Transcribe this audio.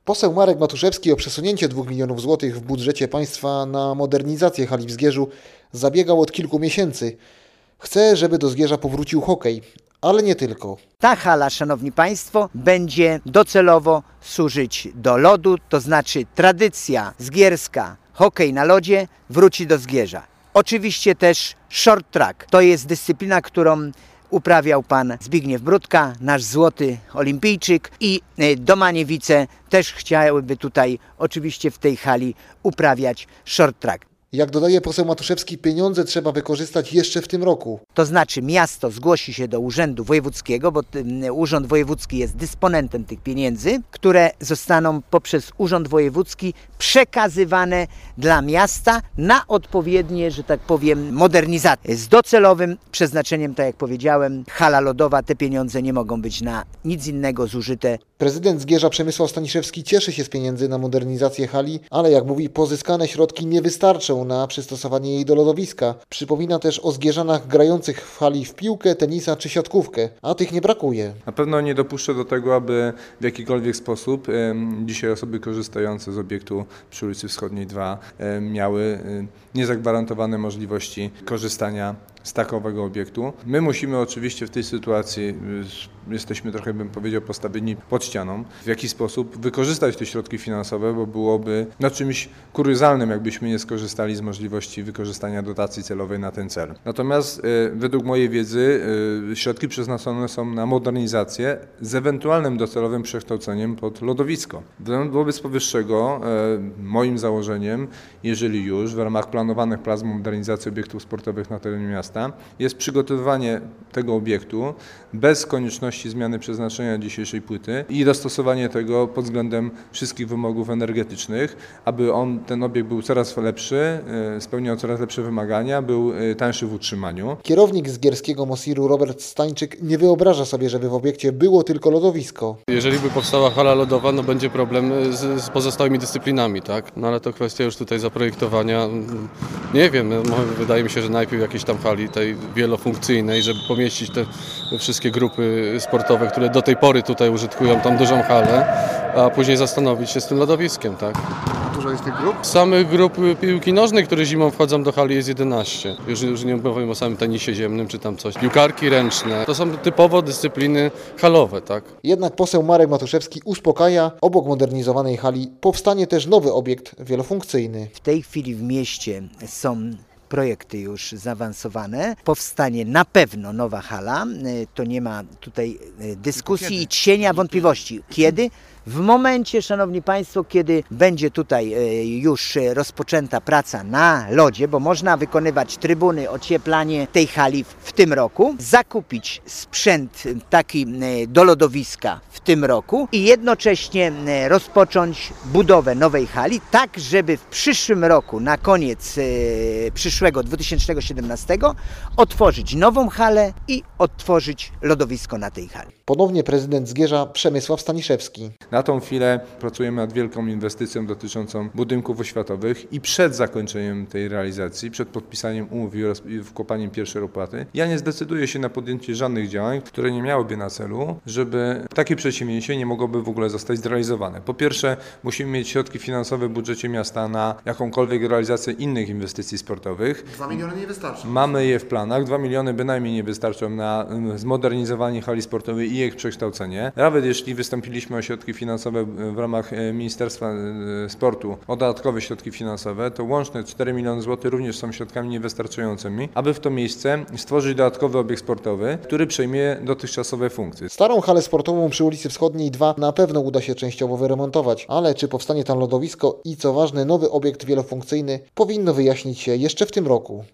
Poseł Marek Matuszewski o przesunięcie 2 milionów złotych w budżecie państwa na modernizację hali w Zgierzu zabiegał od kilku miesięcy. Chce, żeby do Zgierza powrócił hokej, ale nie tylko. Ta hala, szanowni państwo, będzie docelowo służyć do lodu, to znaczy tradycja zgierska, hokej na lodzie wróci do Zgierza. Oczywiście też short track, to jest dyscyplina, którą uprawiał pan Zbigniew Brudka, nasz złoty olimpijczyk, i Domaniewice też chciałyby tutaj oczywiście w tej hali uprawiać short track. Jak dodaje poseł Matuszewski, pieniądze trzeba wykorzystać jeszcze w tym roku. To znaczy miasto zgłosi się do Urzędu Wojewódzkiego, bo Urząd Wojewódzki jest dysponentem tych pieniędzy, które zostaną poprzez Urząd Wojewódzki przekazywane dla miasta na odpowiednie, że tak powiem, modernizacje. Z docelowym przeznaczeniem, tak jak powiedziałem, hala lodowa, te pieniądze nie mogą być na nic innego zużyte. Prezydent Zgierza Przemysław Staniszewski cieszy się z pieniędzy na modernizację hali, ale jak mówi, pozyskane środki nie wystarczą na przystosowanie jej do lodowiska. Przypomina też o zgierzanach grających w hali w piłkę, tenisa czy siatkówkę, a tych nie brakuje. Na pewno nie dopuszczę do tego, aby w jakikolwiek sposób dzisiaj osoby korzystające z obiektu przy ulicy Wschodniej 2 miały niezagwarantowane możliwości korzystania z takowego obiektu. My musimy oczywiście w tej sytuacji, jesteśmy trochę, bym powiedział, postawieni pod ścianą, w jaki sposób wykorzystać te środki finansowe, bo byłoby czymś kuriozalnym, jakbyśmy nie skorzystali z możliwości wykorzystania dotacji celowej na ten cel. Natomiast według mojej wiedzy środki przeznaczone są na modernizację z ewentualnym docelowym przekształceniem pod lodowisko. Wobec powyższego moim założeniem, jeżeli już w ramach planowanych prac modernizacji obiektów sportowych na terenie miasta, jest przygotowywanie tego obiektu bez konieczności zmiany przeznaczenia dzisiejszej płyty i dostosowanie tego pod względem wszystkich wymogów energetycznych, aby ten obiekt był coraz lepszy, spełniał coraz lepsze wymagania, był tańszy w utrzymaniu. Kierownik zgierskiego Mosiru Robert Stańczyk nie wyobraża sobie, żeby w obiekcie było tylko lodowisko. Jeżeli by powstała hala lodowa, będzie problem z pozostałymi dyscyplinami, tak? Ale to kwestia już tutaj zaprojektowania. Nie wiem, wydaje mi się, że najpierw jakiejś tam hali tej wielofunkcyjnej, żeby pomieścić te wszystkie grupy sportowe, które do tej pory tutaj użytkują tą dużą halę, a później zastanowić się z tym lodowiskiem, tak? Dużo jest tych grup? Samych grup piłki nożnej, które zimą wchodzą do hali, jest 11. Już nie powiem o samym tenisie ziemnym czy tam coś. Piłkarki ręczne. To są typowo dyscypliny halowe, tak? Jednak poseł Marek Matuszewski uspokaja, obok modernizowanej hali powstanie też nowy obiekt wielofunkcyjny. W tej chwili w mieście są projekty już zaawansowane. Powstanie na pewno nowa hala. To nie ma tutaj dyskusji i cienia wątpliwości. Kiedy? W momencie, szanowni państwo, kiedy będzie tutaj już rozpoczęta praca na lodzie, bo można wykonywać trybuny, ocieplanie tej hali w tym roku, zakupić sprzęt taki do lodowiska w tym roku i jednocześnie rozpocząć budowę nowej hali, tak żeby w przyszłym roku, na koniec przyszłego 2017, otworzyć nową halę i otworzyć lodowisko na tej hali. Ponownie prezydent Zgierza Przemysław Staniszewski. Na tą chwilę pracujemy nad wielką inwestycją dotyczącą budynków oświatowych i przed zakończeniem tej realizacji, przed podpisaniem umów i wkładaniem pierwszej opłaty, ja nie zdecyduję się na podjęcie żadnych działań, które nie miałyby na celu, żeby takie przedsięwzięcie nie mogłoby w ogóle zostać zrealizowane. Po pierwsze, musimy mieć środki finansowe w budżecie miasta na jakąkolwiek realizację innych inwestycji sportowych. 2 miliony nie wystarczy. Mamy je w planach, 2 miliony bynajmniej nie wystarczą na zmodernizowanie hali sportowej i ich przekształcenie. Nawet jeśli wystąpiliśmy o środki finansowe w ramach Ministerstwa Sportu, o dodatkowe środki finansowe, to łączne 4 miliony złotych również są środkami niewystarczającymi, aby w to miejsce stworzyć dodatkowy obiekt sportowy, który przejmie dotychczasowe funkcje. Starą halę sportową przy ulicy Wschodniej 2 na pewno uda się częściowo wyremontować, ale czy powstanie tam lodowisko i, co ważne, nowy obiekt wielofunkcyjny, powinno wyjaśnić się jeszcze w tym roku.